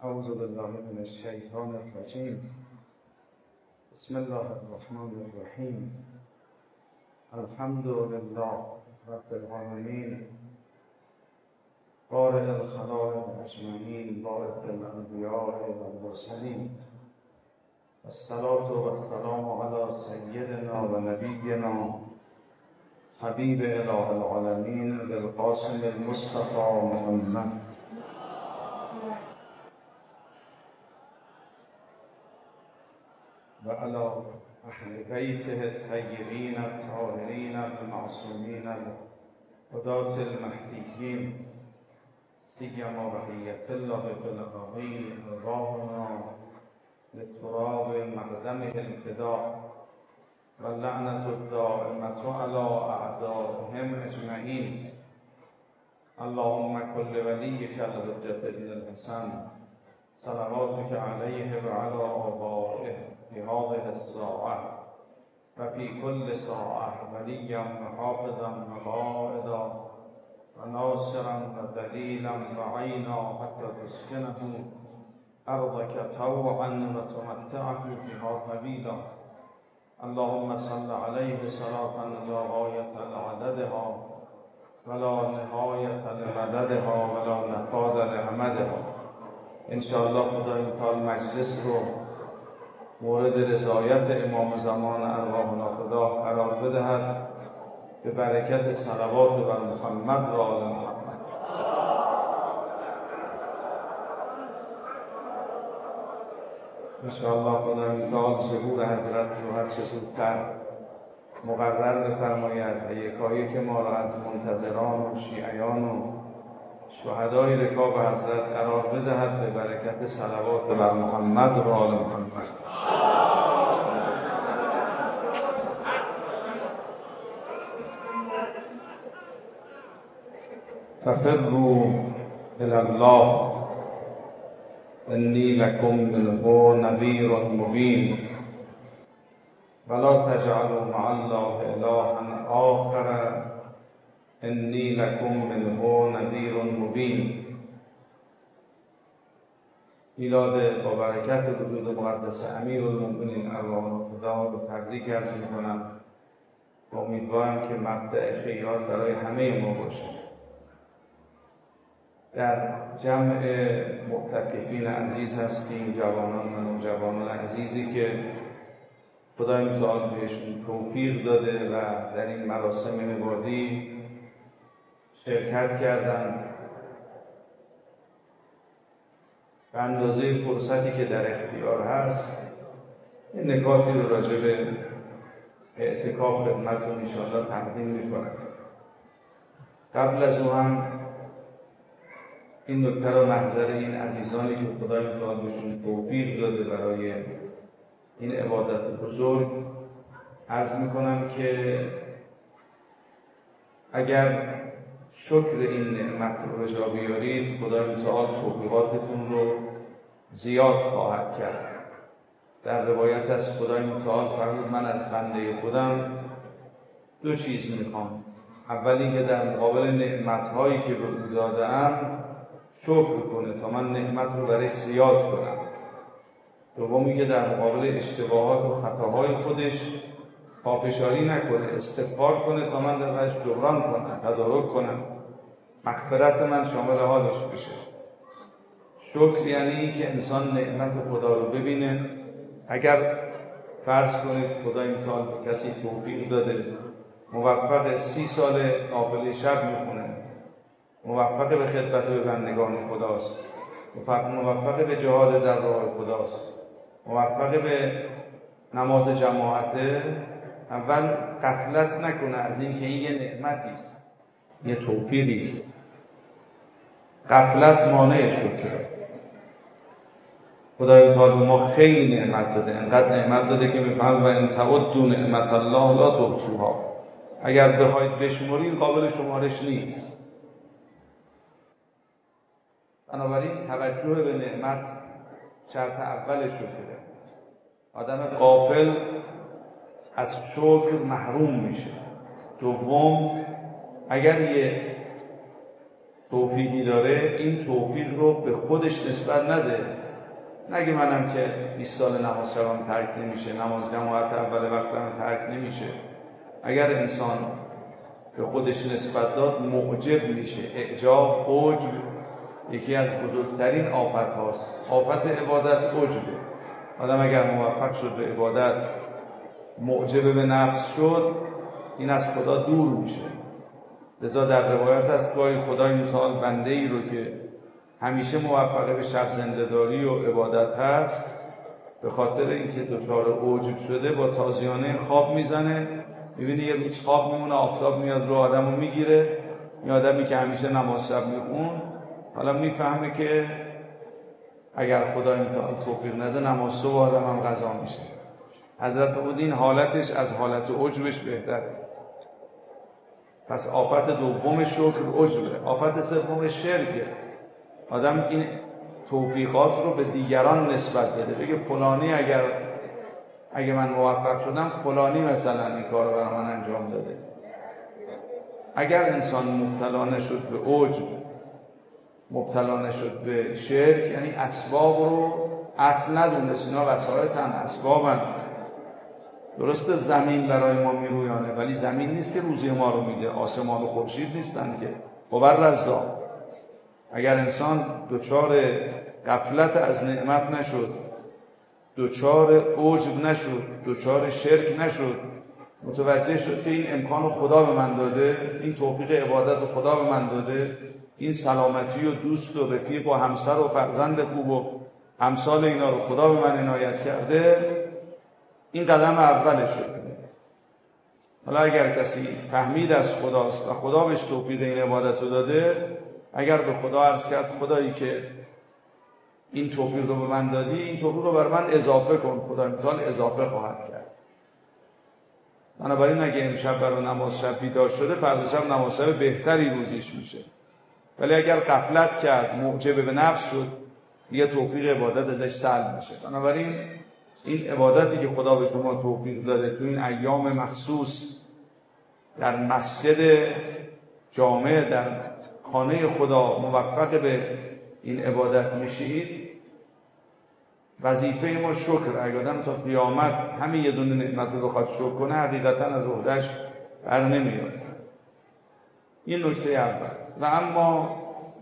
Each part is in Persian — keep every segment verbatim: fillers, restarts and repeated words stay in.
اعوذ بالله من الشیطان الرجیم. بسم الله الرحمن الرحیم. الحمد لله رب العالمین، بارئ الخلائق اجمعین، باعث الانبیاء والمرسلین، الصلاة والسلام علی سیدنا و نبینا حبیب اله العالمین بالقاسم المصطفى محمد و علی اهل بیته الطیبین الطاهرین المعصومین الهداة المهدیین، سیما بقیة الله فی الارضین، ارواحنا للتراب مقدمه الفداء و اللعنة الدائمة على اعدائهم اجمعین. اللهم كن لوليك الحجة ابن الحسن صلواتك عليه وعلى آبائه في هذه الساعة وفي كل ساعة وليا وحافظا وقائدا وناصرا ودليلا وعينا حتى تسكنه أرضك طوعا وتمتعه فيها طويلا. اللهم صل عليه صلاة لا غاية لعددها ولا نهاية لمددها ولا نفاد لعمدها. انشاءالله خدای تعالی مجلس رو مورد رضایت امام زمان ارواحنا خدا قرار بدهد به برکت صلوات بر محمد و آل محمد. انشاءالله خدای تعالی ظهور حضرت رو هر چه زودتر مقرر بفرماید و یکایی که ما را از منتظران و شیعیان و شهدای رکاب حضرت قرار بدهد به برکت صلوات بر محمد و آل محمد. ففروا الی الله انی لکم منه نذیر مبین ولا تجعلوا مع الله الها آخر انی لکم منه نذیر مبین. میلاد با برکت وجود مقدس امیرالمؤمنین ارواح خدا رو تبریک عرض میکنم و امیدوارم که مبدأ خیرات برای همه ما باشه. در جمع معتکفین عزیز هستیم، جوانان و نوجوانان عزیزی که خدای متعال بهشون توفیق داده و در این مراسم نبردی شرکت کردند. به اندازه فرصتی که در اختیار هست این نکاتی رو راجع به اعتکاف خدمتتون انشاءالله تقدیم میکنم. قبل از او هم این نکته رو محضر این عزیزانی که خدای متعال بهشون توفیق داده برای این عبادت بزرگ عرض میکنم که اگر شکر این نعمت رو به جا بیارید خدای متعال توفیقاتتون رو زیاد خواهد کرد. در روایت از خدای متعال فرمود من از بنده خودم دو چیز میخوام. اولی که در مقابل نعمتهایی که به او داده‌ام شکر کنه تا من نعمت رو برش زیاد کنم. دومی که در مقابل اشتباهات و خطاهای خودش پافشاری نکنه، استغفار کنه تا من درش جبران کنم، تدارک کنم، مغفرت من شامل حالش بشه. شکر یعنی که انسان نعمت خدا رو ببینه. اگر فرض کنید خدای متعال به کسی توفیق داده موفق سی سال نافله شب میخونه، موفق به خدمت به بندگان خداست، موفق به جهاد در راه خداست، موفق به نماز جماعته، اول غفلت نکنه از این که این یه نعمتی است، یه توفیقی است. غفلت مانع شکره. خدای تعالی به ما خیلی نعمت داده، انقدر نعمت داده که میفهم و ان تعدوا نعمت الله لا تحصوها. اگر بخواید بشمرید قابل شمارش نیست. بنابراین توجه به نعمت شرط اول شکره. آدم غافل از شکر محروم میشه. دوم اگر یه توفیقی داره این توفیق رو به خودش نسبت نده. نگه منم که بیست سال نماز شبم ترک نمیشه، نماز جماعت اول وقتم ترک نمیشه. اگر انسان به خودش نسبت داد معجب میشه. اعجاب، عجب یکی از بزرگترین آفت هاست. آفت عبادت عجبه. آدم اگر موفق شد به عبادت معجب به نفس شد، این از خدا دور میشه. لذا در روایت است گاهی خدای متعال بنده ای رو که همیشه موفق به شب زنده‌داری و عبادت هست، به خاطر اینکه دچار عجب شده با تازیانه خواب میزنه، میبینی یه روز خواب میمونه، آفتاب میاد رو آدمو میگیره. این آدمی که همیشه نماز شب میخون حالا میفهمه که اگر خدای متعال توفیق نده نماز صبح آدم هم قضا میشه. حضرت بود این حالتش از حالت عجبش بهتره. پس آفت دوم شکر عجبه. آفت سوم شرکه. آدم این توفیقات رو به دیگران نسبت بده، بگه فلانی اگر اگه من موفق شدم فلانی مثلا این کار رو برای من انجام داده. اگر انسان مبتلا نشد به عجب، مبتلا نشد به شرک، یعنی اسباب رو اصل ندونست، اینا وسایطن، اسبابن. درسته زمین برای ما میرویانه، ولی زمین نیست که روزی ما رو میده، آسمان و خورشید نیستن که. هو رزاق. اگر انسان دچار غفلت از نعمت نشد، دچار عجب نشد، دچار شرک نشد، متوجه شد که این امکان خدا به من داده، این توفیق عبادت رو خدا به من داده، این سلامتی و دوست و رفیق و همسر و فرزند خوب و امثال اینا رو خدا به من عنایت کرده، این قدم اولش شد. حالا اگر کسی فهمید از خداست و خدا بهش توفیق این عبادت رو داده، اگر به خدا عرض کرد خدایی که این توفیق رو به من دادی، این توفیق رو بر من اضافه کن، خدا امتحان اضافه خواهد کرد. بنابراین اگه امشب برای نماز شب بیدار شده، فردا شب نماز شب بهتری روزیش میشه. ولی اگر غفلت کرد، معجب به نفس شد، یه توفیق عبادت ازش سلب میشه. بنابراین این عبادتی که خدا به شما توفیق داده تو این ایام مخصوص در مسجد جامع، در خانه خدا موفق به این عبادت میشید، وظیفه ما شکر. اگه آدم تا قیامت همین یه دونه نعمت رو بخواد شکر کنه، حقیقتا از عهده‌اش بر نمیاد. این نکته اول. و اما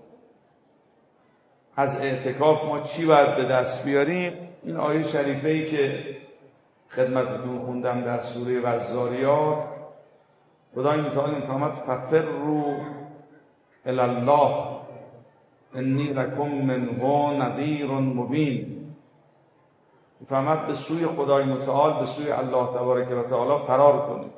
از اعتکاف ما چی باید به دست بیاریم؟ این آیه شریفه ای که خدمتتون خوندم در سوره والذاریات، خدای متعال میفرماید ففروا الی الله انی لکم منه نذیر مبین. میفرماید به سوی خدای متعال، به سوی الله تبارک و تعالی فرار کنید.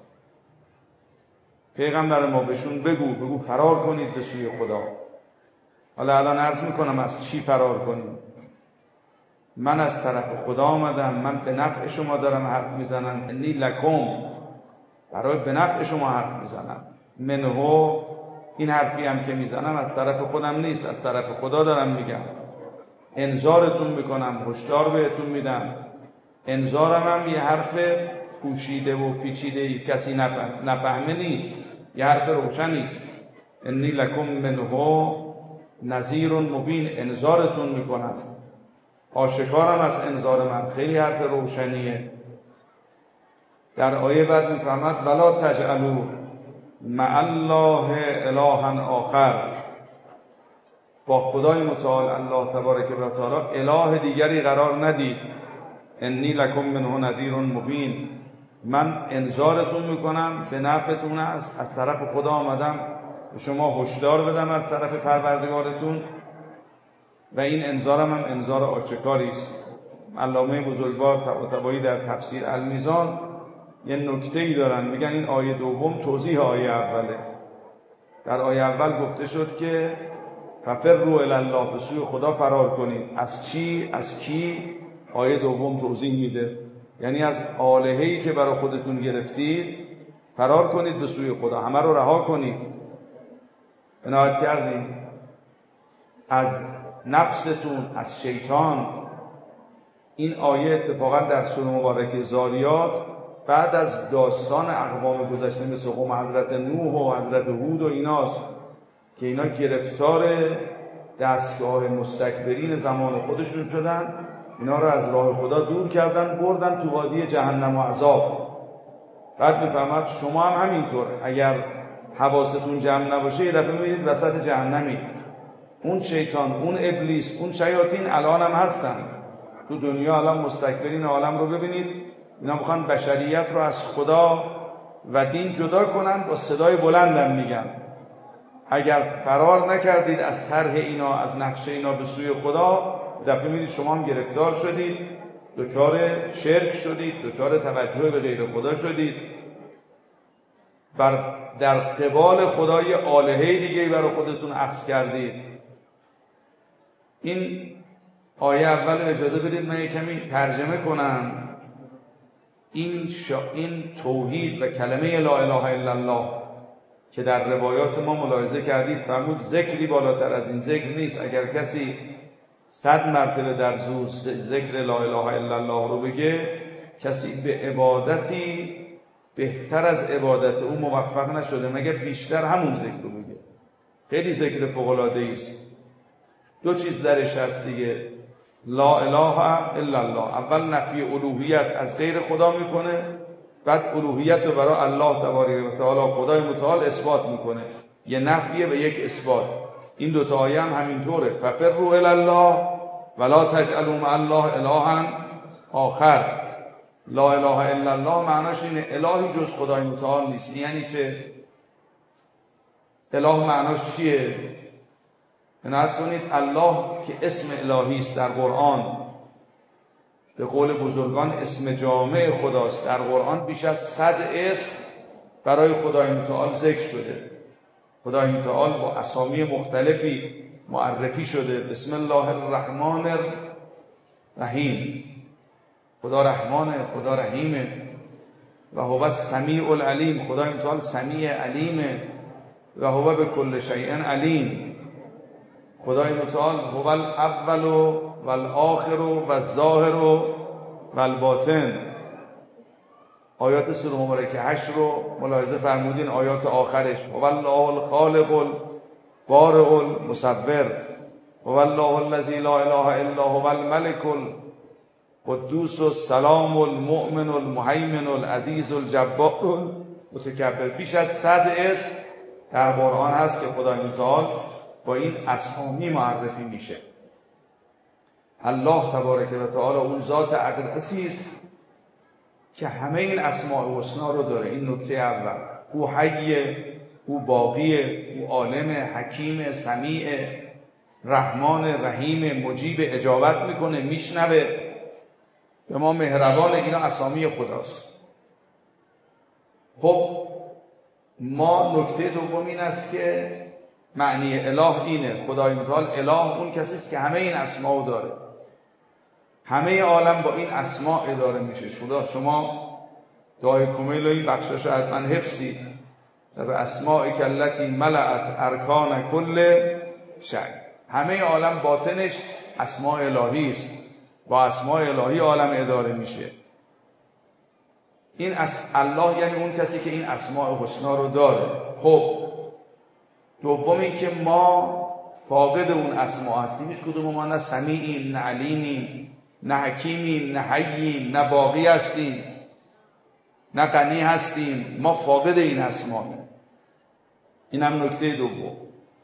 پیغمبر ما بهشون بگو بگو فرار کنید به سوی خدا. حالا الان عرض میکنم از چی فرار کنیم. من از طرف خدا آمدم، من به نفع شما دارم حرف میزنم. انی لکم، برای به نفع شما حرف میزنم. منهو، این حرفی هم که میزنم از طرف خودم نیست، از طرف خدا دارم میگم. انذارتون میکنم، هشدار بهتون میدم. انذارم هم یه حرف پوشیده و پیچیده کسی نفهم. نفهمه نیست، یه حرف روشن نیست. انی لکم منهو نذیر مبین، انذارتون میکنم، آشکارم از انذار من، خیلی حرف روشنیه. در آیه بعد میفرماد ولا تجعلوا مع الله الها آخر، با خدای متعال الله تبارک و تعالی اله دیگری قرار ندید. انی لکم منه نذیر مبین، من انذارتون میکنم، به نفعتون است، از طرف خدا آمدم به شما هشدار بدم از طرف پروردگارتون، و این انذارم هم انذار آشکاری است. علامه بزرگوار طباطبایی در تفسیر المیزان یه نکته‌ای دارن، میگن این آیه دوم توضیح آیه اوله. در آیه اول گفته شد که ففروا الی الله، به سوی خدا فرار کنید. از چی؟ از کی؟ آیه دوم توضیح میده، یعنی از آلهه‌ای که برای خودتون گرفتید فرار کنید به سوی خدا، همه رو رها کنید. عنایت کردید از نفستون، از شیطان. این آیه اتفاقا در سوره مبارکه ذاریات بعد از داستان اقوام گذشته مثل قوم حضرت نوح و حضرت هود و ایناست که اینا گرفتار دستگاه مستکبرین زمان خودشون شدن، اینا رو از راه خدا دور کردن، بردن تو وادی جهنم و عذاب. بعد میفهمد شما هم همینطور، اگر حواستون جمع نباشه یه دفعه میبینید وسط جهنمی. اون شیطان، اون ابلیس، اون شیاطین الان هم هستن تو دنیا. الان مستکبرین عالم رو ببینید، اینا میخوان بشریت رو از خدا و دین جدا کنن، با صدای بلندم میگن اگر فرار نکردید از طرح اینا، از نقشه اینا به سوی خدا، دفعه میدید شما هم گرفتار شدید، دچار شرک شدید، دچار توجه به غیر خدا شدید، بر در قبال خدای آلهه دیگه برای خودتون اخذ کردید. این آیه اول اجازه بدید من کمی ترجمه کنم. این شا... این توحید و کلمه لا اله الا الله که در روایات ما ملاحظه کردید فرمود ذکری بالاتر از این ذکر نیست. اگر کسی صد مرتبه در زور ذکر لا اله الا الله رو بگه، کسی به عبادتی بهتر از عبادت او موفق نشده مگر بیشتر همون ذکر رو بگه. خیلی ذکر فوق‌العاده‌ای است. دو چیز درش هست دیگه، لا اله الا الله. اول نفی الوهیت از غیر خدا میکنه، بعد الوهیت رو برای الله تبارک و تعالی خدای متعال اثبات میکنه. یه نفیه و یک اثبات. این دو تا آیه هم همینطوره. ففروا الی الله ولا تجعلوا مع الله الها آخر. لا اله الا الله معناش اینه الهی جز خدای متعال نیست. یعنی چه؟ اله معناش چیه؟ عنایت کنید الله که اسم الهی است در قرآن، به قول بزرگان اسم جامع خداست. در قرآن بیش از صد اسم برای خدای متعال ذکر شده. خدای متعال با اسامی مختلفی معرفی شده. بسم الله الرحمن الرحیم. خدا رحمانه، خدا رحیمه. و هو السمیع العلیم. خدای متعال سمیع علیمه. و هو به کل شیء علیم. خدای متعال هو الاول و الاخر و الظاهر و الباطن. آیات سوره مبارکه هشت رو ملاحظه فرمودین، آیات آخرش هو الله الخالق البارئ المصور هو الله الذی لا اله الا هو الملك القدوس السلام المؤمن المهیمن العزیز الجبار المتکبر. بیش از صد اسم در قرآن هست که خدای متعال با این اسامی معرفی میشه. الله تبارک و تعالی اون ذات اقدسی است که همه این اسماء حسنا رو داره. این نکته اول. او حیه، او باقیه، او عالم، حکیم، سمیع، رحمان، رحیم، مجیب، اجابت میکنه، میشنوه، به ما مهربان. اینا اسامی خداست. خب ما نکته دوم این است که معنی اله اینه. خدای متعال اله اون کسی است که همه این اسماء داره. همه عالم با این اسماء اداره میشه. خدا شما دعای کمیل و این بخشش حتما حفظید. و به اسماء کلتی ملأت ارکان کل شیء. همه عالم باطنش اسماء الهی است. با اسماء الهی عالم اداره میشه. این اس الله یعنی اون کسی که این اسماء حسنا رو داره. خب دوم این که ما فاقد اون اسما هستیم. هیچ کدوم ما نه سمیعیم، نه علیمیم، نه حکیمیم، نه حییم، نه باقی هستیم، نه غنی هستیم. ما فاقد این اسماییم. این هم نکته دوم.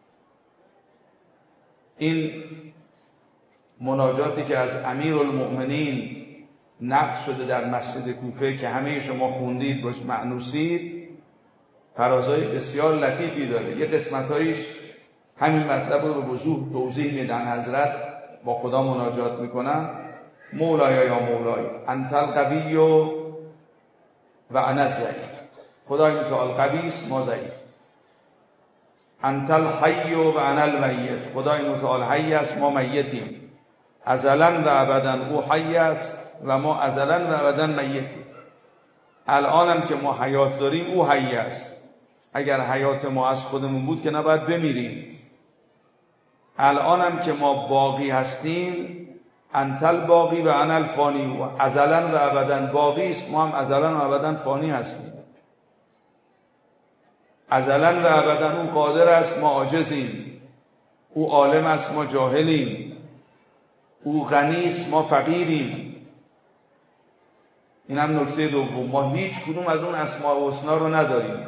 این مناجاتی که از امیرالمؤمنین نقل شده در مسجد کوفه که همه شما خوندید، باش مأنوسید، فرازهای بسیار لطیفی داره. یه قسمتایش همین مطلب رو به وضوح توضیح میدن. حضرت با خدا مناجات میکنن. مولایا یا مولای انت القوی و انا ضعیف. خدای متعال قوی است، ما ضعیف. انت الحی و انا المیت. خدای متعال حی است، ما میتیم. ازلا و ابدا او حی است و ما ازلا و ابدا میتیم. الانم که ما حیات داریم او حی است. اگر حیات ما از خودمون بود که نباید بمیریم. الانم که ما باقی هستیم، انت الباقی و انا الفانی. و ازلا و ابدا باقی است، ما هم ازلا و ابدا فانی هستیم. ازلا و ابدا او قادر است، ما عاجزیم. او عالم است، ما جاهلیم. او غنی است، ما فقیریم. این هم نکته دوم. ما هیچ کدوم از اون اسماء و حسنا رو نداریم.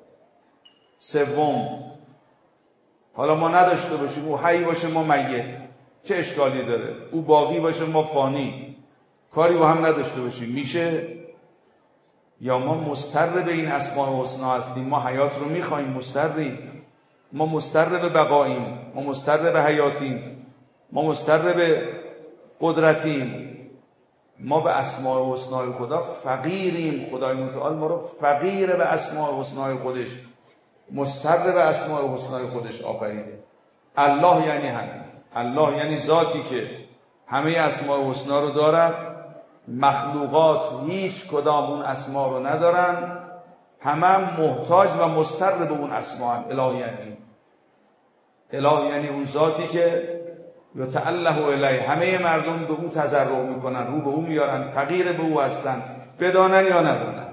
سوم، حالا ما نداشته باشیم، او حی باشه ما میت، چه اشکالی داره؟ او باقی باشه ما فانی، کاری با هم نداشته باشیم، میشه؟ یا ما مضطر به این اسماء و حسنا هستیم؟ ما حیات رو میخوایم، مضطریم. ما مضطر به بقاییم، ما مضطر به حیاتیم، ما مضطر به قدرتیم. ما به اسماء و حسنای خدا فقیریم. خدای متعال ما رو فقیر به اسماء و حسنای خودش، مضطر به اسماء و حسنای خودش آفریده. الله یعنی همین. الله یعنی ذاتی که همه اسماء و حسنا رو دارد. مخلوقات هیچ کدام اون اسما رو ندارن، همه هم محتاج و مضطر به اون اسما هم. اله یعنی اله یعنی اون ذاتی که یتأله الیه، همه مردم به او تضرع میکنن، رو به او میارن، فقیر به او هستن، بدانن یا ندانن.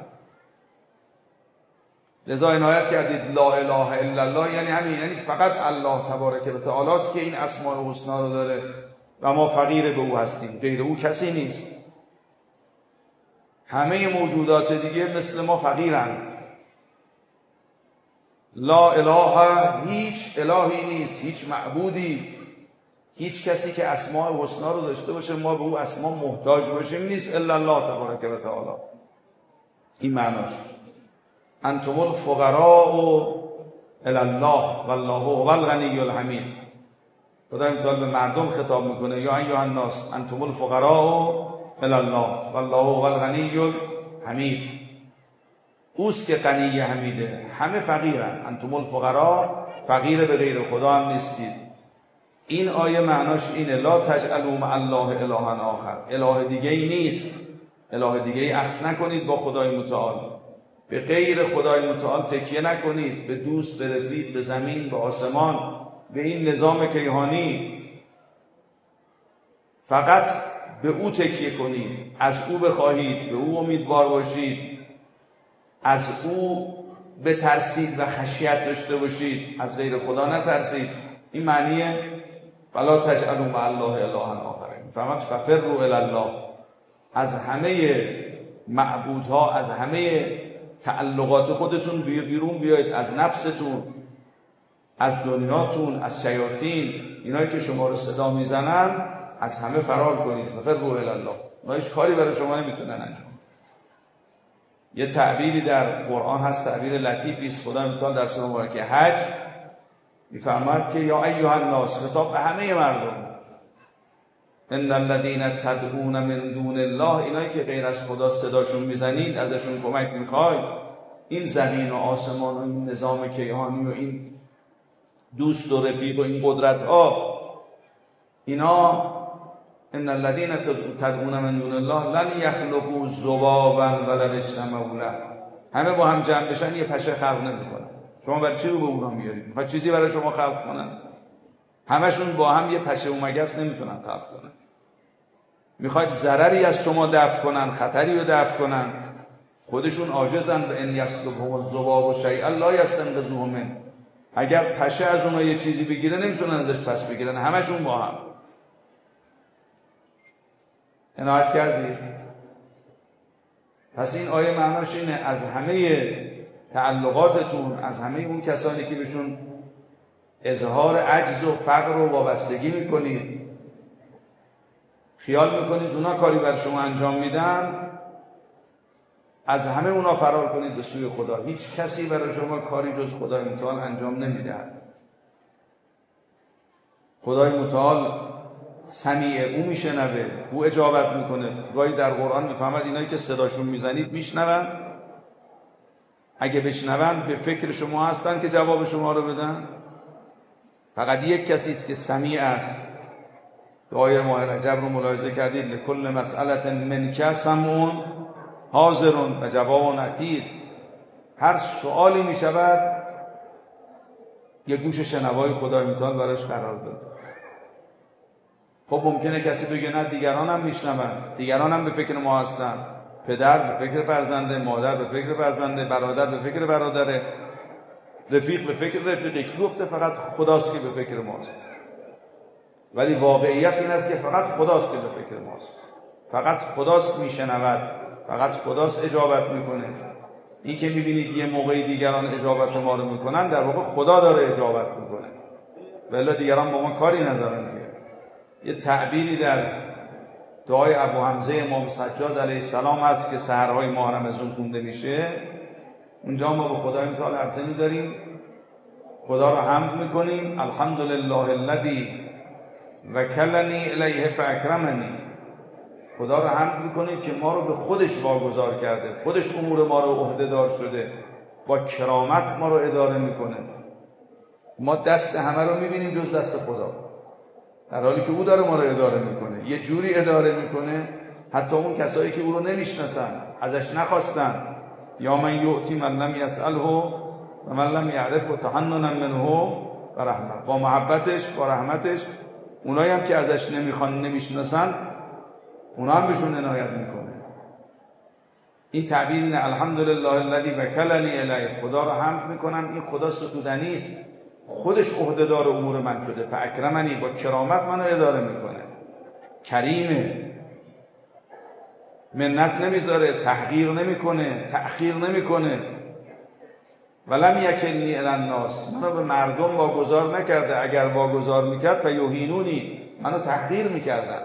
لذا عنایت کردید لا اله الا الله یعنی همین، یعنی فقط الله تبارک و تعالی است که این اسماء و حسنا رو داره و ما فقیر به او هستیم، غیر او کسی نیست. همه موجودات دیگه مثل ما فقیرند. لا اله، هیچ الهی نیست، هیچ معبودی، هیچ کسی که اسماء و حسنا رو داشته باشه ما به او اسما محتاج باشیم نیست الا الله تبارک و تعالی. این معناش. انتم الفقراء الی الله والله هو الغنی الحمید. خدا امتحان به مردم خطاب میکنه یا ایها الناس انتم الفقراء الی الله والله هو الغنی الحمید. اوست که غنی حمیده، همه فقیرن. انتم الفقراء، فقیر به غیر خدا هم نیستید. این آیه معناش اینه لا تجعلوا مع الله الها آخر، اله دیگه ای نیست، اله دیگه ای عکس نکنید با خدای متعال. به غیر خدای متعال تکیه نکنید، به دوست، به رفیق، به زمین، به آسمان، به این نظام کیهانی. فقط به او تکیه کنید، از او بخواهید، به او امیدوار باشید، از او بترسید و خشیت داشته باشید، از غیر خدا نترسید. این معنیه ولا تجعلوا مع الله الها آخر. فهمت؟ ففروا الی الله. از همه معبودها، از همه تعلقات خودتون بیرون بیایید، از نفستون، از دنیاتون، از شیاطین، اینایی که شما رو صدا میزنن، از همه فرار کنید. ففروا الی الله. اونا هیچ کاری برای شما نمیتونن انجام. یه تعبیری در قرآن هست، تعبیر لطیفی است. خدا متعال در سوره مبارکه حج میفرماید که یا ایها الناس، خطاب به همه مردم، ان الذين تدعون من دون الله، اینایی که غیر از خدا صداشون میزنید، ازشون کمک میخواید، این زمین و آسمان و این نظام کیهانی و این دوست و رفیق و این قدرت ها، اینا ان الذين تدعون من دون الله لن يخلقوا ذبابا ولو اجتمعوا له، همه با هم جمع بشن یه پشه خلق نمیکنن. شما برای چی رو به اونا میارید؟ میخواد چیزی برای شما خلق کنن؟ همشون با هم یه پشه و مگس نمیتونن خلق کنن. میخواد ضرری از شما دفع کنن، خطری رو دفع کنن، خودشون عاجزن. به ان یسلبهم الذباب شیئا لا یستنقذوه منه. اگر پشه از اونها یه چیزی بگیره نمیتونن ازش پس بگیرن، همشون با هم. عنایت کردی؟ پس این آیه معناش اینه از همه تعلقاتتون، از همه اون کسانی که بهشون اظهار عجز و فقر و وابستگی میکنید، خیال میکنید اونا کاری بر شما انجام میدن، از همه اونا فرار کنید به سوی خدا. هیچ کسی برای شما کاری جز خدای متعال انجام نمیدهد. خدای متعال سمیع، او میشنوه، او اجابت میکنه. گاهی در قرآن میفهمد اینایی که صداشون میزنید میشنون، اگه بشنون به فکر شما هستن که جواب شما رو بدن. فقط یک کسی است که سمیع است. آیه ماه رجب رو ملاحظه کردید لکل مسئله منک سمون حاضرون و جواب عتید. هر سوالی میشود یه گوش شنوای خدای متعال براش قرار داده. خب ممکنه کسی بگه نه دیگران هم میشنون، دیگران هم به فکر ما هستن، پدر به فکر فرزنده، مادر به فکر فرزنده، برادر به فکر برادره. رفیق به فکر رفیقی کی گفته فقط خداست که به فکر ماست؟ ولی واقعیت این است که فقط خداست که به فکر ماست. فقط خداست میشنود، فقط خداست اجابت میکنه. این که میبینید یه موقعی دیگران اجابت ما رو میکنن، در واقع خدا داره اجابت میکنه، ولی دیگران با ما کاری ندارن. که یه تعبیری در دعای ابو حمزه امام سجاد علیه السلام هست که سحرهای ماه رمضان خونده میشه. اونجا ما به خدای متعال عرضه می‌داریم، خدا رو حمد میکنیم، الحمدلله الذی وکلنی الیه فاکرمنی. خدا رو حمد میکنیم که ما رو به خودش واگذار کرده، خودش امور ما رو عهده‌دار شده، با کرامت ما رو اداره میکنه. ما دست همه رو میبینیم جز دست خدا، در حالی که او داره ما رو اداره میکنه. یه جوری اداره میکنه حتی اون کسایی که او رو نمیشناسن، ازش نخواستن. یا من یؤتی من لم یسأله و من لم یعرف و تحننا منه و رحمت. با محبتش، با رحمتش، اونایی هم که ازش نمیخوان، نمیشناسن، اونا هم بهشون عنایت میکنه. این تعبیر نه الحمدلله الذی وکلنی الیه، خدا رو حمد میکنم، این خدا ستودنی است، خودش عهده‌دار امور من شده. فاکرمنی، با کرامت منو اداره میکنه، کریمه، منت نمیذاره، تحقیر نمیکنه، تأخیر نمیکنه. ولم یکلنی الی الناس، منو به مردم واگذار نکرده. اگر واگذار میکرد فیهینونی، منو تحقیر میکردن.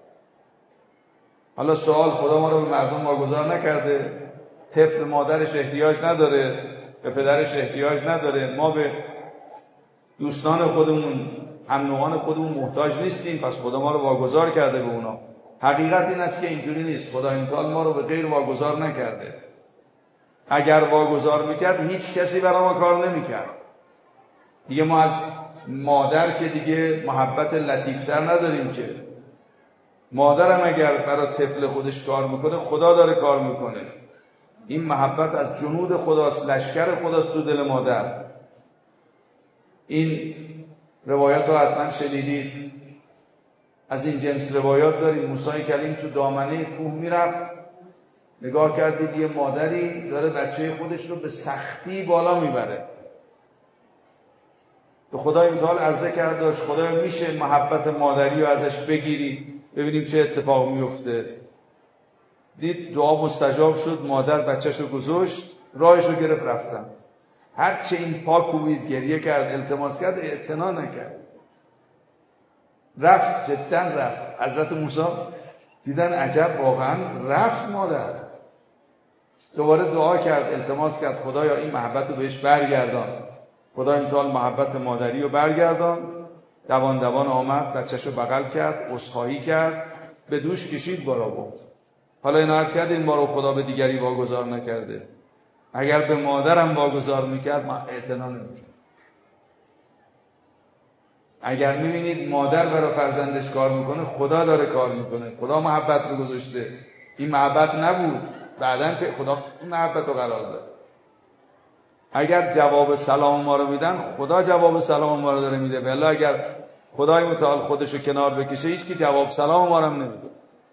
حالا سوال، خدا ما رو به مردم واگذار نکرده؟ طفل مادرش احتیاج نداره، به پدرش احتیاج نداره، ما به دوستان خودمون، هم نوعان خودمون محتاج نیستیم، پس خدا ما رو واگذار کرده به اونا. حقیقت این است که اینجوری نیست. خدای متعال ما رو به غیر واگذار نکرده. اگر واگذار میکرد هیچ کسی برای ما کار نمیکرد. دیگه ما از مادر که دیگه محبت لطیفتر نداریم که. مادرم اگر برای طفل خودش کار میکنه، خدا داره کار میکنه. این محبت از جنود خداست، لشکر خداست تو دل مادر. این روایات رو حتما شنیدید، از این جنس روایات داریم. موسی کلیم تو دامنه کوه میرفت، نگاه کردید یه مادری داره بچه خودش رو به سختی بالا میبره. به خدای متعال عرضه کرد داشت خدای میشه محبت مادری رو ازش بگیری ببینیم چه اتفاق میفته. دید دعا مستجاب شد، مادر بچهش رو گذاشت، راهش رو گرفت رفتن. هرچه این پا کوبید، گریه کرد، التماس کرد، اعتنا نکرد، رفت، جدا رفت. حضرت موسی دیدن عجب، واقعا رفت مادر. دوباره دعا کرد، التماس کرد خدایا این محبت رو بهش برگردان. خدا متعال محبت مادری رو برگردان. دوان دوان آمد، بچه‌شو بغل کرد، عذرخواهی کرد، به دوش کشید، بالا برد. حالا عنایت کرد این ما رو خدا به دیگری واگذار نکرده. اگر به مادرم واگذار میکرد من اعتنا نمیکرد. اگر میبینید مادر برای فرزندش کار میکنه، خدا داره کار میکنه. خدا محبت رو گذاشته. این محبت نبود، بعدن خدا این محبت رو قرار داد. اگر جواب سلام ما رو میدن، خدا جواب سلام ما رو داره میده. ولی اگر خدای متعال خودشو کنار بکشه، هیچ کی جواب سلام ما رو نمیده.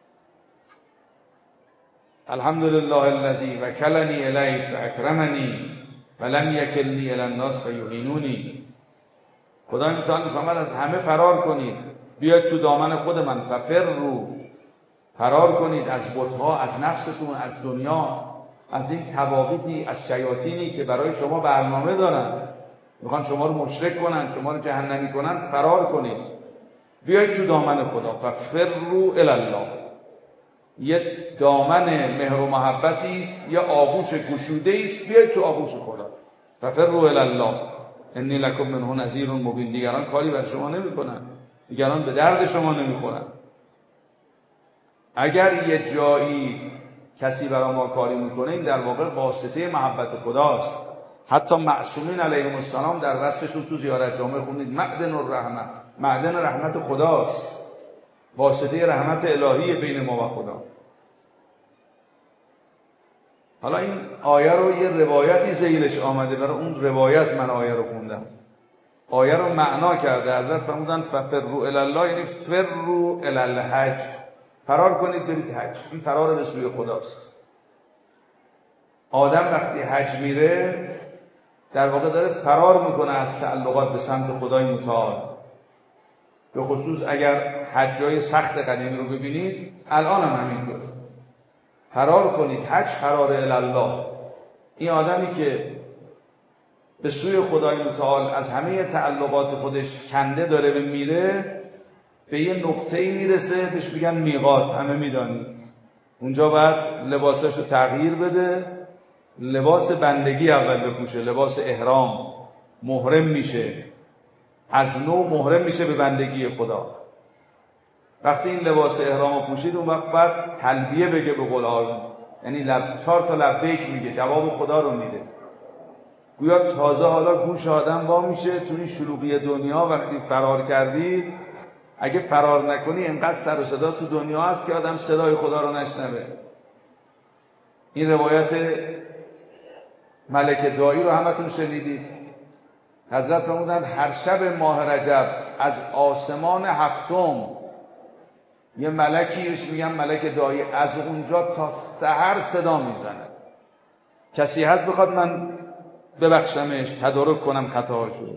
الحمدلله الذی وکلنی الیه فاکرمنی ولم یکلنی الی الناس فیهینونی. خدای متعال میفرماید از همه فرار کنید، بیاید تو دامن خود من. ففروا، فرار کنید از بت‌ها، از نفستون، از دنیا، از این طواغیتی، از شیاطینی که برای شما برنامه دارن، میخوان شما رو مشرک کنن، شما رو جهنمی کنن. فرار کنید، بیاید تو دامن خدا. ففروا الی الله. یه دامن مهر و محبتی است، یه آغوش گشوده است، بیاید تو آغوش خدا. ففروا الی الله انی لکم منه نذیر مبین. دیگران کاری بر شما نمیکنن، دیگران به درد شما نمیخورن. اگر یه جایی کسی برای ما کاری میکنه، این در واقع واسطه محبت خداست. حتی معصومین علیهم السلام در وصفشون تو زیارت جامع خوندید معدن الرحمت، معدن رحمت خداست، واسطه رحمت الهی بین ما و خدا. حالا این آیه رو یه روایتی زیرش آمده، برای اون روایت من آیه رو خوندم. آیه رو معنا کرده حضرت فرمودن ففروا الی الله، یعنی فروا الی الحج، فرار کنید برید حج. این فرار به سوی خداست. آدم وقتی حج میره، در واقع داره فرار میکنه از تعلقات به سمت خدای متعال. به خصوص اگر حجای سخت قدیمی رو ببینید، الان هم همینطوره. فرار کنید، حج فرار الله. این آدمی که به سوی خدای متعال از همه تعلقات خودش کنده داره و میره، به یه نقطه‌ای میرسه بهش میگن میقات، همه میدانید. اونجا باید لباسش رو تغییر بده، لباس بندگی اول بپوشه، لباس احرام، محرم میشه، از نو محرم میشه به بندگی خدا. وقتی این لباس احرام رو پوشید، اون وقت بعد تلبیه بگه به قول آرون، یعنی لب... چهار تا لبیک میگه، جواب خدا رو میده. گویا تازه حالا گوش آدم وا میشه تو این شلوغی دنیا. وقتی فرار کردی، اگه فرار نکنی اینقدر سر و صدا تو دنیا هست که آدم صدای خدا رو نشنوه. این روایت ملک دایی رو همتون شنیدید. حضرت فرمودند هر شب ماه رجب از آسمان هفتم یه ملکی بهش میگن ملک دایی، از اونجا تا سحر صدا میزنه. کسی حد بخواد من ببخشمش، تدارک کنم خطاهاشو.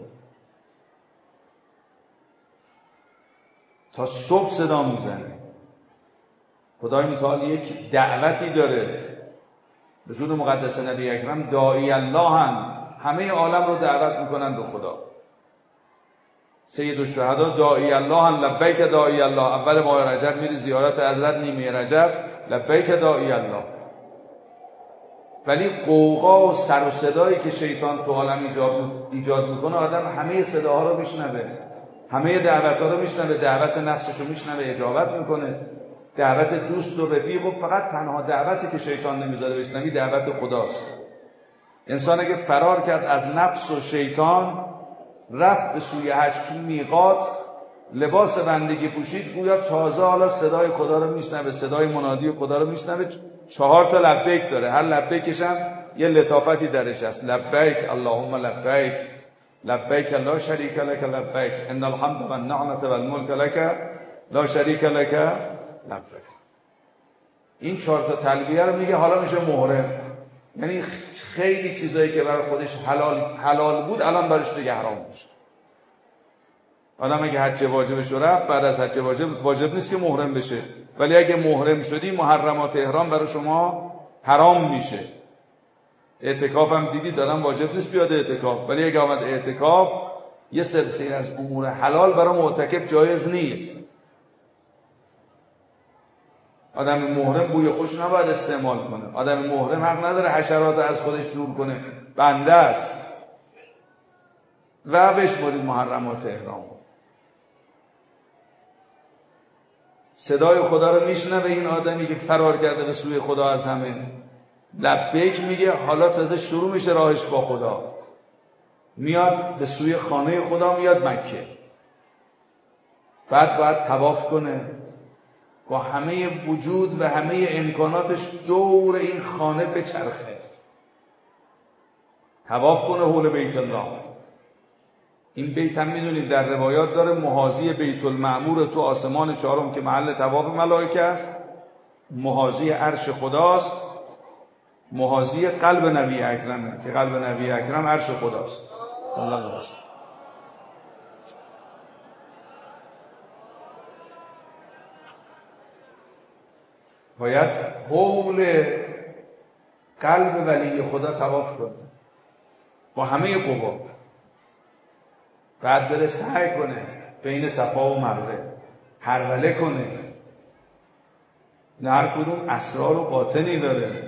تا صبح صدا میزنه. خدای متعال یک دعوتی داره. رسول مقدس نبی اکرم داعی الله هم همه عالم رو دعوت میکنن به خدا. سید الشهدا داعی الله هم لبیک داعی الله. اول ماه رجب میری زیارت حضرت، نیمه رجب لبیک داعی الله. ولی قوقا و سر و صدایی که شیطان تو عالم ایجاد میکنه، آدم همه صداها رو میشنوه، همه دعوتها رو میشنوه، دعوت نفسش رو میشنوه، اجابت میکنه. دعوت دوست و رفیق، و فقط تنها دعوتی که شیطان نمیذاره بشنوی دعوت خداست. انسان اگه فرار کرد از نفس و شیطان، رفت به سوی حج تو میقات، لباس بندگی پوشید، گویا تازه حالا صدای خدا رو میشنوه، صدای منادی خدا رو میشنوه. چهار تا لبیک داره، هر لبیکش هم یه لطافتی درش هست. لبیک اللهم لبیک لبیک لا شریک لک لبیک ان الحمد والنعمت والملک لک لا شریک لک لبیک. این چهار تا تلبیه رو میگه، حالا میشه محرم. یعنی خیلی چیزایی که برای خودش حلال حلال بود الان براش دیگه حرام میشه. آدم اگه حج واجبش رو رفت، بعد از حج واجب واجب نیست که محرم بشه، ولی اگه محرم شدی محرمات احرام برای شما حرام میشه. اعتکاف هم دیدی دارم واجب نیست بیاد اعتکاف، ولی اگه آمد اعتکاف یه سلسله از امور حلال برای معتکف جایز نیست. آدم محرم بوی خوش نباید استعمال کنه. آدم محرم حق نداره حشرات از خودش دور کنه، بنده است. و بشمارید محرمات احرام. صدای خدا رو میشنوه این آدمی که فرار کرده به سوی خدا از همه. لبیک میگه، حالا تازه شروع میشه راهش با خدا. میاد به سوی خانه خدا، میاد مکه. بعد باید طواف کنه با همه وجود و همه امکاناتش دور این خانه بچرخه، طواف کنه حول بیت الله. این بیت هم میدونید در روایات داره محاذی بیت المعمور تو آسمان چهارم که محل طواف ملائکه است، محاذی عرش خداست، محاذی قلب نبی اکرم که قلب نبی اکرم عرش خداست صلی الله علیه وسلم. باید حول قلب ولی خدا طواف کنه با همه قوا. بعد بره سعی کنه بین صفا و مروه هروله کنه. هر کدوم اسرار و باطنی داره.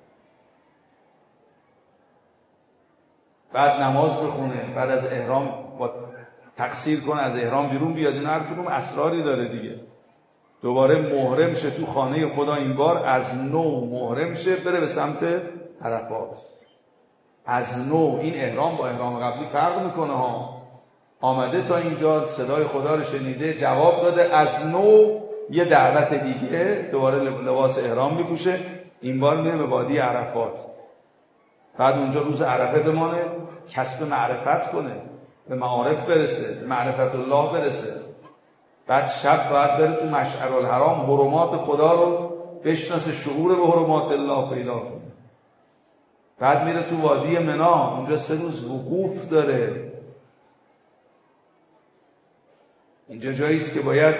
بعد نماز بخونه، بعد از احرام با تقصیر کنه، از احرام بیرون بیاد. این هر کدوم اسراری داره دیگه. دوباره محرم شه تو خانه خدا، این بار از نو محرم شه، بره به سمت عرفات. از نو این احرام با احرام قبلی فرق میکنه ها. آمده تا اینجا صدای خدا رو شنیده، جواب داده، از نو یه دعوت دیگه، دوباره لباس احرام میپوشه، این بار میره به وادی عرفات. بعد اونجا روز عرفه بمانه، کسب معرفت کنه، به معارف برسه، به معرفت الله برسه. بعد شب باید بره تو مشعر الحرام، حرمات خدا رو بشناسه، شعور به حرمات الله پیدا کنه. بعد میره تو وادی منا، اونجا سه روز وقوف داره. اینجا جایی است که باید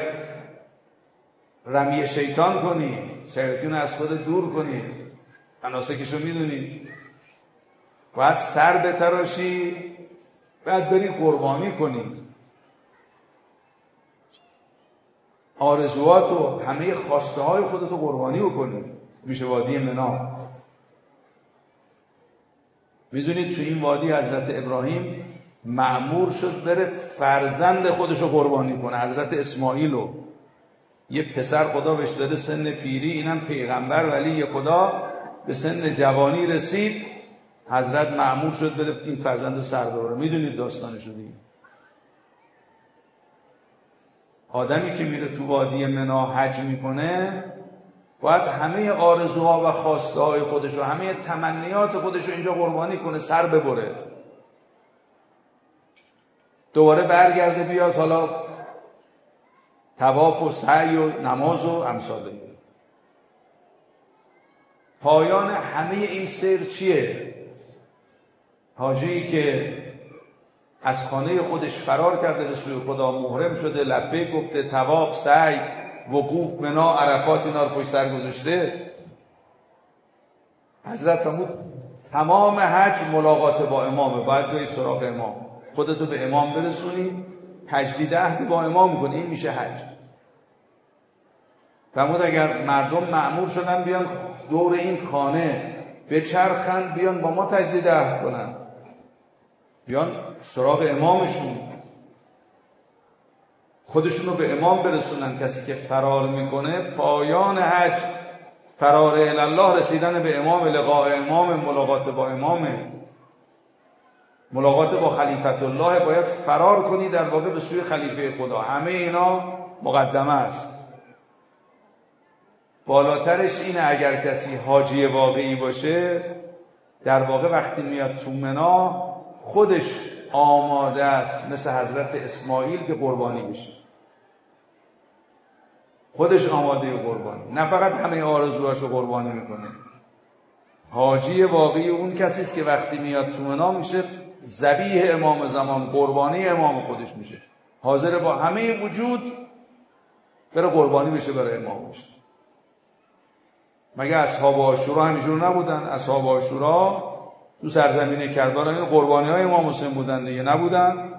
رمی شیطان کنی، شیاطین از خود دور کنی. مناسکشو میدونی. باید سر بتراشی، بعد بری قربانی کنی. آرزوات و همه خواسته های خودتو قربانی بکنی. میشه وادی منا. میدونید تو این وادی حضرت ابراهیم مأمور شد بره فرزند خودشو قربانی کنه، حضرت اسماعیلو. یه پسر خدا بهش داده سن پیری، اینم پیغمبر ولی خدا، به سن جوانی رسید، حضرت مأمور شد بره این فرزند رو سر ببره. میدونید داستانشو دیگه. آدمی که میره تو وادی منا حج میکنه باید همه آرزوها و خواسته های خودش و همه تمنیات خودش رو اینجا قربانی کنه، سر ببره. دوباره برگرده بیاد حالا طواف و سعی و نماز و امثال این. پایان همه این سیر چیه؟ حاجی که از خانه خودش فرار کرده به سوی خدا، محرم شده، لبیک گفته، طواف، سعی، وقوف منا، عرفات، اینا رو پشت سر گذاشته. حضرت فرمود تمام حج ملاقات با امامه، باید بری سراغ امام، خودتو به امام برسونی، تجدید عهد با امام میکنی، این میشه حج. فرمود اگر مردم مأمور شدن بیان دور این خانه بچرخن، بیان با ما تجدید عهد کنن، بیان سراغ امامشون، خودشون رو به امام برسونن. کسی که فرار میکنه پایان حج فرار الله، رسیدن به امام، لقاء امام، ملاقات با امامه، ملاقات با خلیفت الله. باید فرار کنی در واقع به سوی خلیفه خدا. همه اینا مقدمه است. بالاترش اینه اگر کسی حاجی واقعی باشه، در واقع وقتی میاد تو منا خودش آماده است، مثل حضرت اسماعیل که قربانی بشه، خودش آماده قربانی، نه فقط همه آرزوهاشو قربانی میکنه. حاجی واقعی اون کسی است که وقتی میاد تو منا میشه ذبیح امام زمان، قربانی امام خودش میشه، حاضر با همه وجود بره قربانی بشه برای امامش. مگه اصحاب عاشورا همینجور نبودن؟ اصحاب عاشورا تو سرزمین کربلا این قربانی های امام حسین بودن دیگه، نبودن؟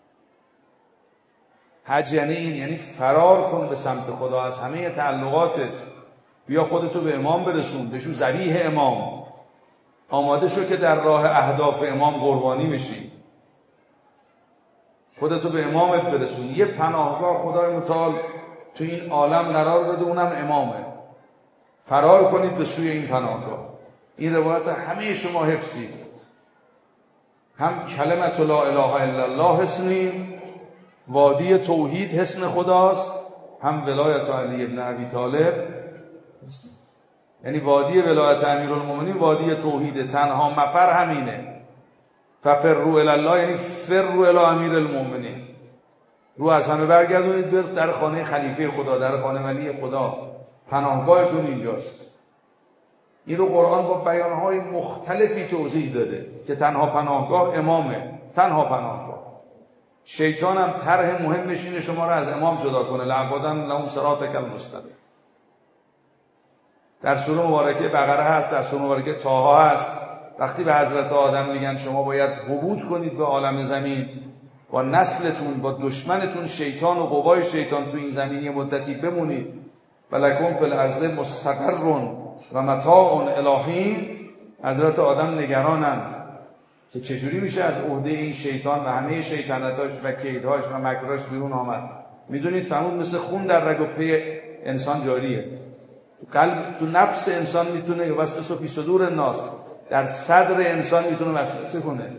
حج یعنی این، یعنی فرار کن به سمت خدا از همه تعلقاتت، بیا خودتو به امام برسون، بشو ذبیح امام، آماده شو که در راه اهداف امام قربانی بشی، خودتو به امامت برسون. یه پناهگاه خدای متعال تو این عالم قرار داده، اونم امامه. فرار کنید به سوی این پناهگاه. این روایت همه شما حفظید، هم کلمت لا اله الا الله حسنی، وادی توحید حسن خداست، هم ولایت علی ابن ابی طالب، یعنی وادی ولایت امیرالمومنین وادی توحید، تنها مفر همینه. ففروا الی الله یعنی فروا الی امیرالمومنین، رو از همه برگردونید برید در خانه خلیفه خدا، در خانه ولی خدا، پناهگاهتون اینجاست. این رو قرآن با بیانهای مختلفی توضیح داده که تنها پناهگاه امامه، تنها پناهگاه. شیطان هم طرح مهمش اینه شما رو از امام جدا کنه، لعبادن لهم صراطک المستقیم. در سوره مبارکه بقره هست، در سوره مبارکه طه هست. وقتی به حضرت آدم میگن شما باید حبوط کنید به عالم زمین، با نسلتون، با دشمنتون شیطان و قوای شیطان تو این زمینی مدتی بمونید، ولکم فی الارض مستقر و متاع الهی. حضرت آدم نگرانن که چجوری میشه از عهده این شیطان و همه شیطنتاش و کیدهاش و مکراش بیرون آمد. میدونید فرمود مثل خون در رگ و پی انسان جاریه. تو قلب، تو نفس انسان میتونه یوسوس فی صدور الناس، در صدر انسان میتونه وسوسه کنه.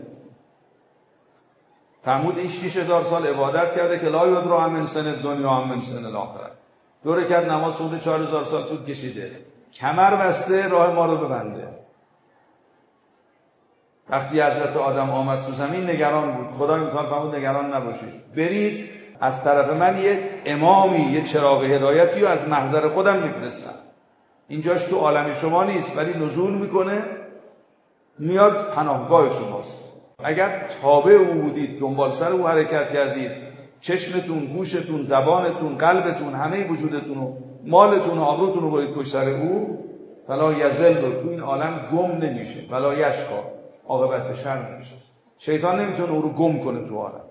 فرمود این شش هزار سال عبادت کرده که لا یدرا من سن دنیا و من سن الاخره. دوره کرد نماز خونده، چهار هزار سال طول کشیده، کمر بسته راه ما رو ببنده. وقتی حضرت آدم آمد تو زمین نگران بود. خدای متعال فرمود نگران نباشید، برید از طرف من یه امامی، یه چراغ هدایتی رو از محضر خودم میفرستم. اینجاش تو عالم شما نیست ولی نزول میکنه، میاد پناهگاه شماست. اگر تابع او بودید، دنبال سر او حرکت کردید، چشمتون، گوشتون، زبانتون، قلبتون، همه وجودتون و مالتون و آبروتون رو برید پشت سر او، فلا یزل، تو این عالم گم نمیشه، ولا یشقا، عاقبت به شر نمیشه. شیطان نمیتونه او رو گم کنه تو عالم.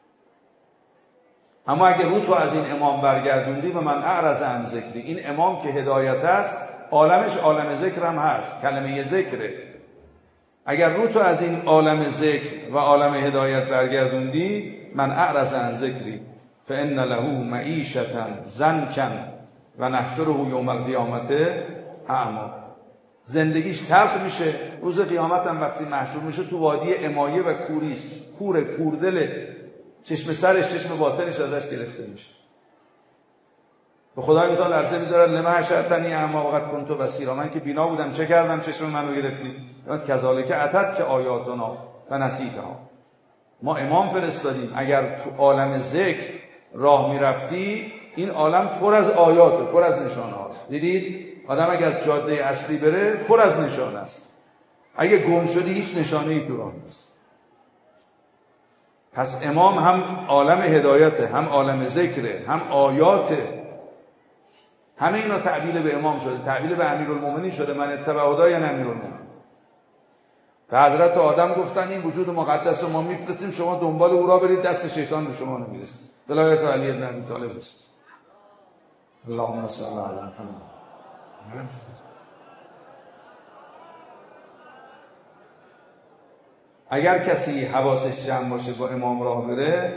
اما اگر رو تو از این امام برگردوندی و من اعرض عن ذکری، این امام که هدایت است، عالمش عالم ذکر هم هست، کلمه ذکره. اگر رو تو از این عالم ذکر و عالم هدایت برگردوندی، من اعرض عن ذکری فان له معیشة ضنکا و نحشره یوم القیامة اعمی. زندگیش تلخ میشه، روز قیامت هم وقتی محشور میشه تو وادی امایه و کوریست، کور کوردل، چشم سرش چشم باطنش ازش گرفته میشه. به خدای متعال عرضه می‌دارد لما حشرتنی اعمی وقد کنت بصیرا، من که بینا بودم چه کردم چشم منو گرفتی؟ یاد کذالک اتت که آیاتنا فنسیتها. ما امام فرستادیم، اگر تو عالم ذکر راه میرفتی، این عالم پر از آیاته، پر از نشانه هاست. دیدید آدم اگر جاده اصلی بره پر از نشانه است، اگه گم شدی هیچ نشانه‌ای تو راه نیست. پس امام هم عالم هدایته، هم عالم ذکره، هم آیاته. همه اینا تعبیل به امام شده، تعبیل به امیرالمومنین شده. من اتبع هدای امیرالمومنین. به حضرت آدم گفتن این وجود مقدس رو ما میفرستیم، شما دنبال او را برید، دست شیطان به شما نمیرسه. ولایت علی بن ابی طالب است. اللهم صل علی محمد. اگر کسی حواسش جمع باشه با امام راه بره،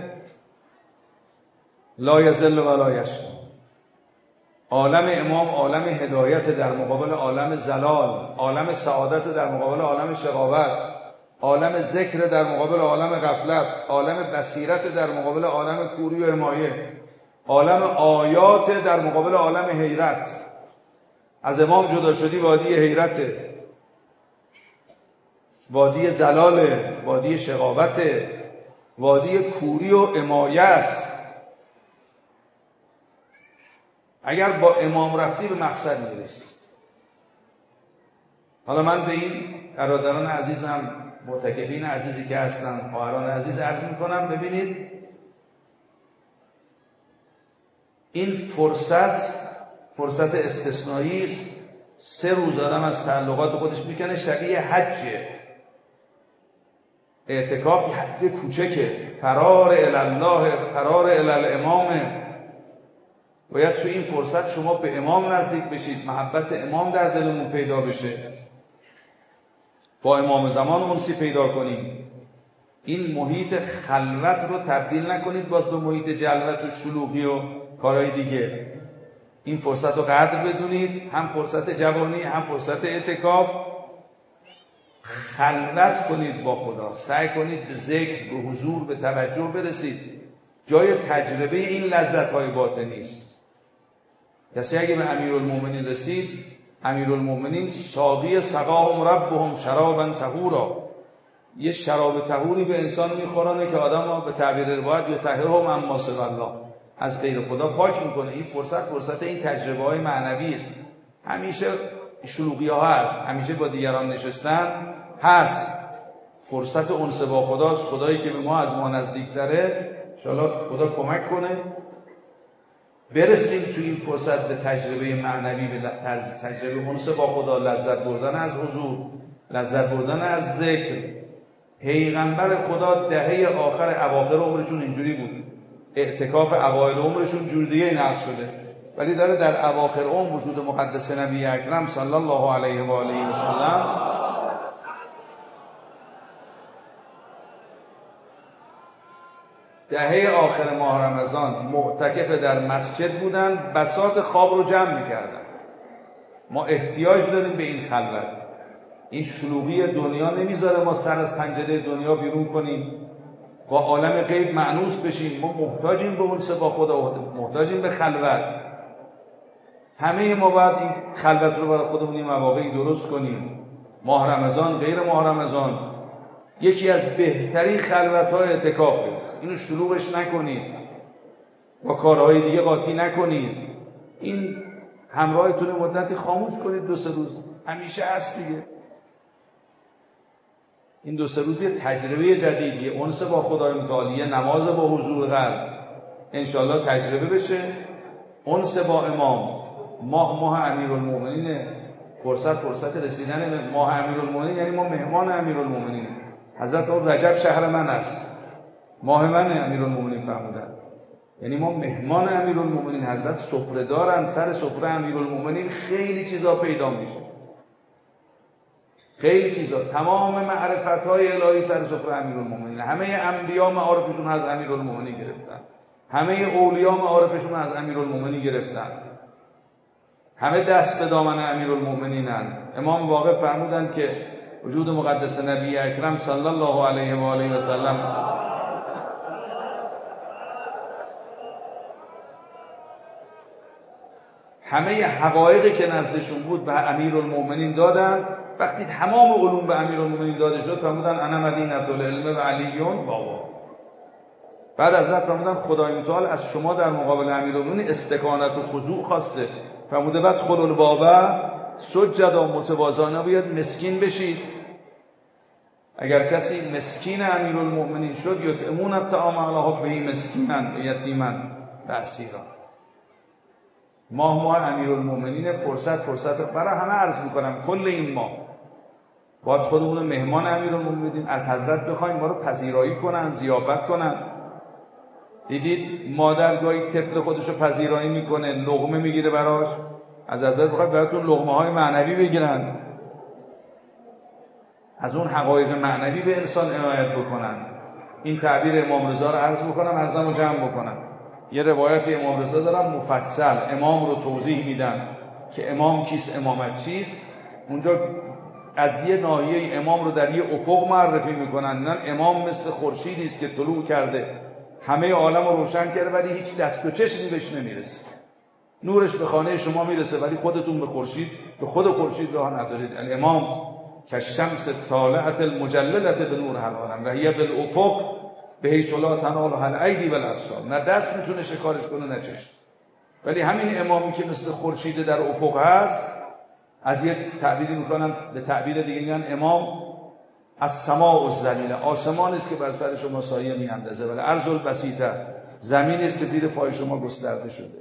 لا یضل ولا یشقی. عالم امام عالم هدایت در مقابل عالم زلال، عالم سعادت در مقابل عالم شقاوت، عالم ذکر در مقابل عالم غفلت، عالم بصیرت در مقابل عالم کوری و حمایه، عالم آیات در مقابل عالم حیرت. از امام جدا شدی وادی حیرته، وادی زلاله، وادی شقاوته، وادی کوری و حمایه است. اگر با امام رفتی به مقصد میرسی. حالا من به این برادران عزیزم، معتکفین عزیزی که هستن، خواهران عزیز عرض میکنم، ببینید این فرصت فرصت استثنایی است. سه روز آدم از تعلقات خودش میکنه، شبیه حجه. اعتکاف حج کوچکه، فرار الی الله، فرار الی الامامه. باید تو این فرصت شما به امام نزدیک بشید، محبت امام در دلمون پیدا بشه، با امام زمان انسی پیدا کنید. این محیط خلوت رو تبدیل نکنید باز به محیط جلوت و شلوغی و کارهای دیگه. این فرصت رو قدر بدونید، هم فرصت جوانی، هم فرصت اعتکاف. خلوت کنید با خدا، سعی کنید به ذکر، به حضور، به توجه برسید. جای تجربه این لذت‌های باطنی است. کسی اگه به امیرالمومنین رسید، امیرالمومنین ساقی سقاهم ربهم شرابا طهورا، یه شراب طهوری به انسان میخورانه که آدم به تعبیر روایت یطهرهم عما سوی الله، از غیر خدا پاک میکنه. این فرصت فرصت این تجربه های معنوی است. همیشه شلوغی ها هست، همیشه با دیگران نشستن هست. فرصت انس با خداست. خدایی که به ما از ما نزدیکتره، انشاءالله خدا کمک کنه برسیم تو این فرصت به تجربه معنوی، به تجربه انس با خدا، لذت بردن از حضور، لذت بردن از ذکر. پیغمبر خدا دهه آخر اواخر عمرشون اینجوری بود، اعتکاف اوایل عمرشون جور دیگه نقل شده، ولی داره در اواخر عمر وجود مقدس نبی اکرم صلی الله علیه و آله و سلم دهه آخر ماه رمضان معتکف در مسجد بودن، بساط خواب رو جمع میکردن. ما احتیاج داریم به این خلوت. این شلوغی دنیا نمیذاره ما سر از پنجره دنیا بیرون کنیم، با عالم غیب مأنوس بشیم. ما محتاجیم به انس با خدا، محتاجیم به خلوت. همه ما باید این خلوت رو برای خودمون این مواقعی درست کنیم. ماه رمضان، غیر ماه رمضان، یکی از بهترین خلوت‌های اعتکافه. اینو شلوغش نکنید، با کارهای دیگه قاطی نکنید. این همراهتون مدتی خاموش کنید، دو سه روز، همیشه هست دیگه. این دو سه روز یه تجربه جدید، یه انس با خدای متعال، یه نماز با حضور قلب انشالله تجربه بشه. انس با امام، ماه ماه امیرالمومنینه، فرصت فرصت رسیدن به ماه امیرالمومنین، یعنی ما مهمان امیرالمومنین. حضرت رجب شهر من است، ماه من امیرالمومنین فرمودن، یعنی ما مهمان امیرالمومنین. حضرت سفره دارن، سر سفره امیرالمومنین خیلی چیزا پیدا میشه، خیلی چیزا، تمام معرفت‌های الهی سر سفره امیرالمومنین. همه انبیا معارفشون از امیرالمومنین گرفتن، همه اولیا معارفشون از امیرالمومنین گرفتن، همه دست به دامن امیرالمومنینن. امام واقع فرمودن که وجود مقدس نبی اکرم صلی الله علیه و آله و سلم همه حقایقی که نزدشون بود به امیرالمومنین دادن. وقتی تمام علوم به امیرالمومنین داده شد فرمودن انا مدینة العلم و علیون بابا. بعد حضرت فرمودن خدای متعال از شما در مقابل امیرالمومنین استکانت و خضوع خواسته. فرموده بعد خلل البابه سجدا متواضعانه بیاد مسکین بشید. اگر کسی مسکین امیرالمومنین شد یطعمون الطعام علی حبه مسکینا و یتیما و اسیرا. ماه ماه امیرالمومنین، فرصت فرصت برای همه عرض میکنم. کل این ماه باید خودمون مهمان امیرالمومنین بدیم، از حضرت بخوایم ما رو پذیرایی کنن، ضیافت کنن. دیدید مادر گاهی طفل خودشو پذیرایی میکنه، لقمه میگیره براش، از حضرت بخواید براتون لقمه های معنوی بگیرن، از اون حقایق معنوی به انسان عنایت بکنن. این تعبیر امام رضا رو عرض بکنم، عرضمو جمع بکنم. یه روایت امام رضا دارم مفصل، امام رو توضیح میدن که امام کیست، امامت چیست. اونجا از یه ناحیه امام رو در یه افق معرفی میکنن. نه امام مثل خورشیدی است که طلوع کرده همه عالم رو روشن کرده ولی هیچ دست و چشمی بهش نمیرسه. نورش به خانه شما میرسه ولی خودتون به خورشید به خود خورشید راه ندارید. الامام کالشمس طالعة المجللة بنور العالم و هی بالافق بحیث لا تنالها الایدی والابصار. نه دست میتونه شکارش کنه نه چشم. ولی همین امامی که مثل خورشید در افق هست، از یک تعبیری میکنن به تعبیر دیگه میگن امام از سماء الذلیل، آسمان است که بر سر شما سایه میاندازه، ولی ارض البسیطه، زمین است که زیر پای شما گسترده شده.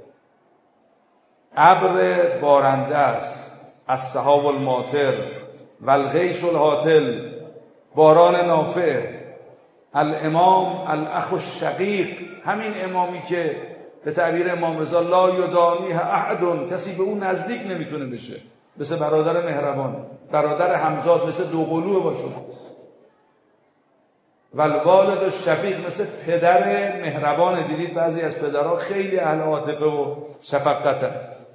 ابر بارنده است، السحاب الماطر و الغیث الهاطل، باران نافع. الامام الاخ الشقیق، همین امامی که به تعبیر امام رضا لا یدانیه احد، کسی به اون نزدیک نمیتونه بشه، مثل برادر مهربان، برادر همزاد، مثل دوقلو با شما. و الوالد الشفیق، مثل پدر مهربان. دیدید بعضی از پدرها خیلی اهل عاطفه و شفقتن.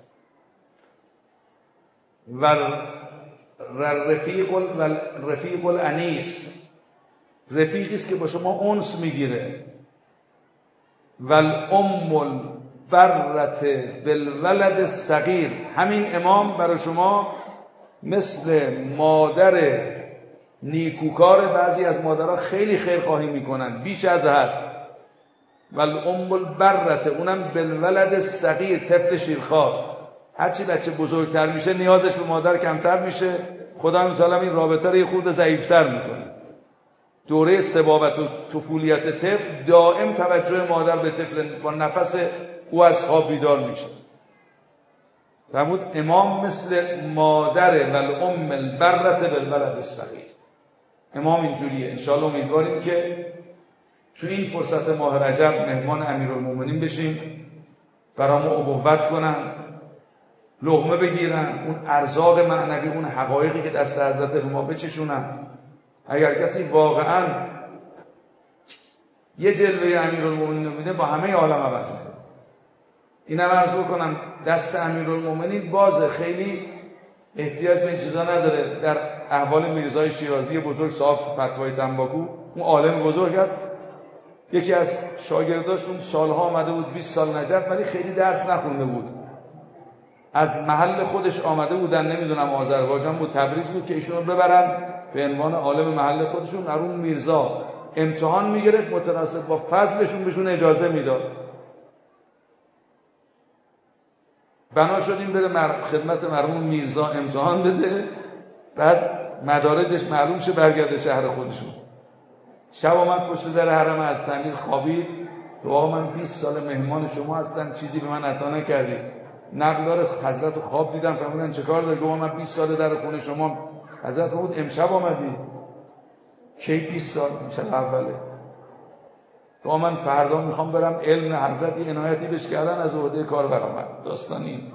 و رفیق و رفیق الانیس، رفیقی است که با شما انس میگیره. و الام البرة بالولد الصغیر، همین امام برای شما مثل مادر نیکوکار. بعضی از مادرها خیلی خیرخواهی میکنن بیش از حد. و الام البرة، اونم بالولد الصغیر، طفل شیرخوار. هرچی بچه بزرگتر میشه نیازش به مادر کمتر میشه، خدا متعال این رابطه رو یه خورده ضعیفتر میکنه. دوره سبابت و طفولیت طفل دائم توجه مادر به طفل، با نفس او از خواب بیدار میشه. فرمود امام مثل مادر و الام البرة بالولد الصغیر. امام اینجوریه. انشاءالله امیدواریم که تو این فرصت ماه رجب مهمان امیرالمومنین بشیم، برامو ابوت کنن، لقمه بگیرن، اون ارزاق معنوی، اون حقایقی که دست حضرت به ما بچشونن. اگر کسی واقعا یه جلوه امیرالمومنین رو میده با همه عالم عوض میشه. اینم عرض بکنم دست امیرالمومنین بازه، خیلی احتیاج به این چیزا نداره. در احوال میرزای شیرازی بزرگ صاحب فتوای تنباکو، اون عالم بزرگ است، یکی از شاگرداشون سالها آمده بود، بیست سال نجف، ولی خیلی درس نخونده بود. از محل خودش آمده بودن، نمیدونم آذربایجان بود تبریز بود، که ایشون رو ببرن به عنوان عالم محل خودشون. مرحوم میرزا امتحان میگرفت، متناسب با فضلشون بهشون اجازه میداد. بنا شدیم بره مر... خدمت مرحوم میرزا امتحان بده. بعد مدارجش معلوم شه برگرده شهر خودشون. شب آمد پشت در حرم از تعمیر خوابید، دعا من بیست سال مهمان شما هستم، چیزی به من عطا نکردید. نقلدار حضرت خواب دیدم، فهمیدن چه کار داری؟ گفت من بیست سال در خونه شما. حضرت بود امشب آمدی؟ کی بیست سال؟ امشب اوله. گفت من فردا میخوام برم علم حضرت عنایتی بهش کردن، از عهده کار برآمد. داستانی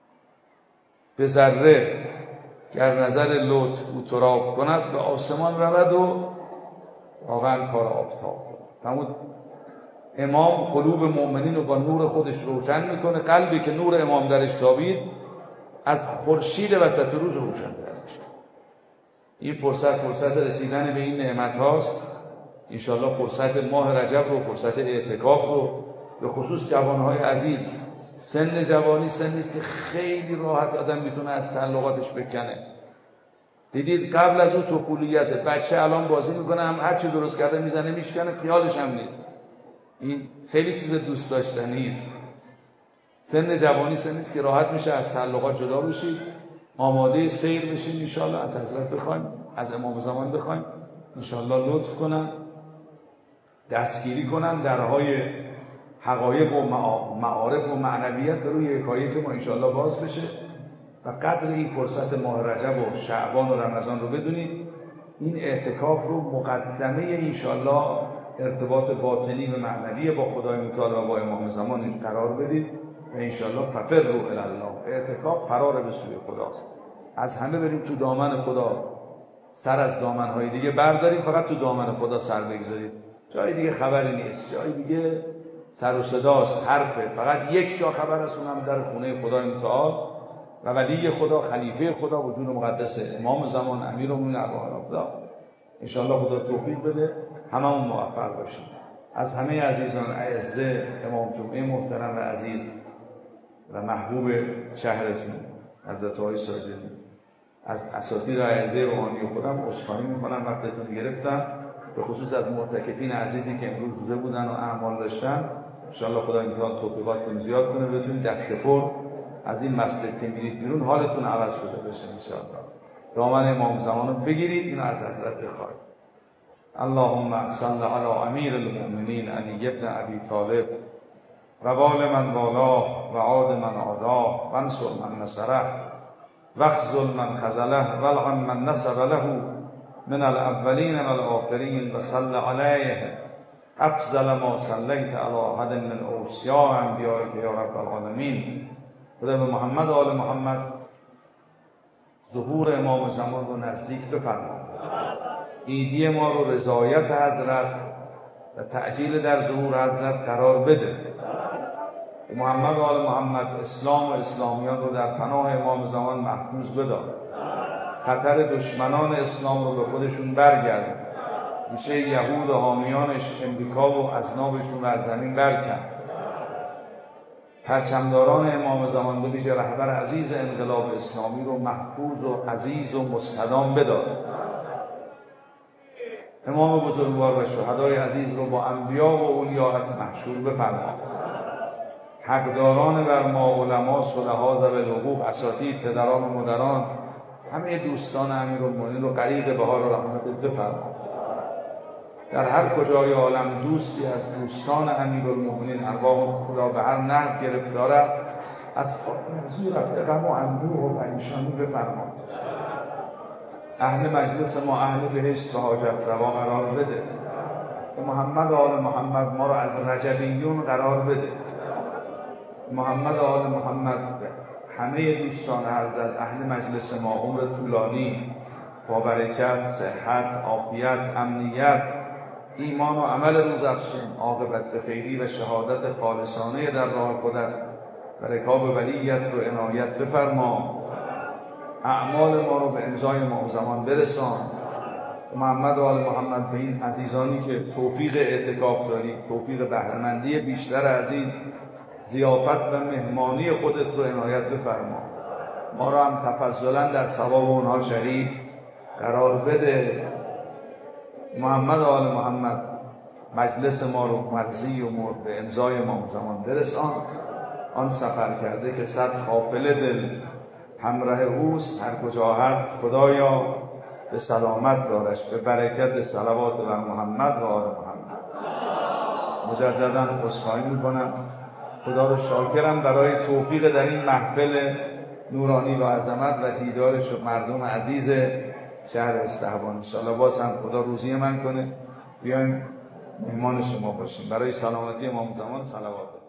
به ذره گر نظر لطف او تراب کند، به آسمان رود و واقعا کار آفتاب. فرمود امام قلوب مؤمنین رو با نور خودش روشن میکنه. قلبی که نور امام درش تابید از خورشید وسط روز روشن تر میشه. این فرصت فرصت رسیدن به این نعمت هاست. انشاءالله فرصت ماه رجب رو، فرصت اعتکاف رو، به خصوص جوانهای عزیز، سن جوانی سنی است که خیلی راحت آدم میتونه از تعلقاتش بکنه. دیدید قبل از اون طفولیت، بچه الان بازی میکنه، هم هر چی درست کرده میزنه میشکنه، خیالش هم نیست. این خیلی چیز دوست داشتنی است. سن جوانی سنی است که راحت میشه از تعلقات جدا بشید، آماده سیر بشید. ان شاءالله از حضرت بخوایم، از امام زمان بخوایم، ان شاءالله لطف کنن، دستگیری کنن، درهای حقایق و معارف و معنویت به روی یکایک ما ان شاءالله باز بشه. و قدر این فرصت ماه رجب و شعبان و رمضان رو بدونید. این اعتکاف رو مقدمه ان شاءالله ارتباط باطنی و معنوی با خدای متعال و با امام زمان قرار بدید و ان شاءالله ففروا الی الله. اعتکاف فرار به سوی خداست. از همه بریم تو دامن خدا، سر از دامن‌های دیگه برداریم، فقط تو دامن خدا سر بگذارید. جای دیگه خبری نیست، جای دیگه سر و صداست، حرفه. فقط یک جا خبر است، اونم در خونه خدای متعال و ولی خدا، خلیفه خدا، وجود مقدس امام زمان، امیرالمومنین ابوالحسن آفتاب. ان شاءالله خدا توفیق بده هممون موفق باشیم. از همه عزیزان اعزه امام جمعه محترم و عزیز و محبوب شهرتون حضرت آقای ساجدی، از اساتید اعزه روحانی خودم عذرخواهی میکنم وقتتون گرفتم، به خصوص از معتکفین عزیزی که امروز روزه بودن و اعمال داشتن. انشاءالله خدا امتحان توفیقاتتون زیاد کنه، بتونید دست پر از این مسجد که میرید بیرون حالتون عوض شده بشه انشاءالله. دامن امام زمان رو بگیرید، اینو از حضرت بخواید. اللهم صل علی امیر المؤمنین علی ابن ابی طالب و وال من والاه و عاد من عاداه و انصر من نصره و اخذل من خذله و العن من نصب له من الاولین و الاخرین و صل علیه افضل ما صلیت علی احد من اوصیاء انبیائک یا رب العالمین. خدا به محمد و آل محمد ظهور امام زمان رو نزدیک بفرما. عیدی ما رو رضایت حضرت و تعجیل در ظهور حضرت قرار بده. محمد و آل محمد اسلام و اسلامیان رو در پناه امام زمان محفوظ بدار. خطر دشمنان اسلام رو به خودشون برگرد. میشه یهود و حامیانش امریکا و اذنابشون رو از زمین برکن. پرچمداران امام زمان به ویژه رهبر عزیز انقلاب اسلامی رو محفوظ و عزیز و مستدام بدار. امام بزرگوار و شهدای عزیز رو با انبیا و اولیاءت محشور بفرما. حقداران بر ما، علما، صلحا، ذوی الحقوق، اساتید، پدران و مادران، همه دوستان امیرالمومنین رو غریق بهار و رحمتت بفرما. در هر کجای عالم دوستی از دوستان امیرالمومنین ارواح خدا به هر نحو گرفتار است، از آرزو رفته غم و اندوه و پریشانی بفرما. اهل مجلس ما اهل بهشت و حاجت روا قرار بده. محمد و آل محمد ما را از رجبیون قرار بده. محمد و آل محمد همه دوستان حضرت اهل مجلس ما عمر طولانی با برکت، صحت، عافیت، امنیت، ایمان و عمل روزافزون، عاقبت به خیری و شهادت خالصانه در راه خودت و رکاب ولیت رو عنایت بفرما. اعمال ما رو به امضای امام زمان برسان. محمد و آل محمد به این عزیزانی که توفیق اعتکاف داری، توفیق بهره‌مندی بیشتر از این ضیافت و مهمانی خودت رو عنایت بفرما. ما را هم تفضلا در ثواب اونها شریک قرار بده. محمد و آل محمد مجلس ما رو مرضی و مرد به امضای امام زمان برسان. آن سفر کرده که صد قافله دل همراه اوست، هر کجا هست خدایا به سلامت دارش، به برکت صلوات بر محمد و آل محمد. مجددا عذرخواهی میکنم، خدا رو شاکرم برای توفیق در این محفل نورانی و عظمت و دیدارش و مردم عزیز شهر استحبان. انشاءالله باز هم خدا روزی من کنه بیایم مهمان شما باشیم. برای سلامتی امام زمان صلوات.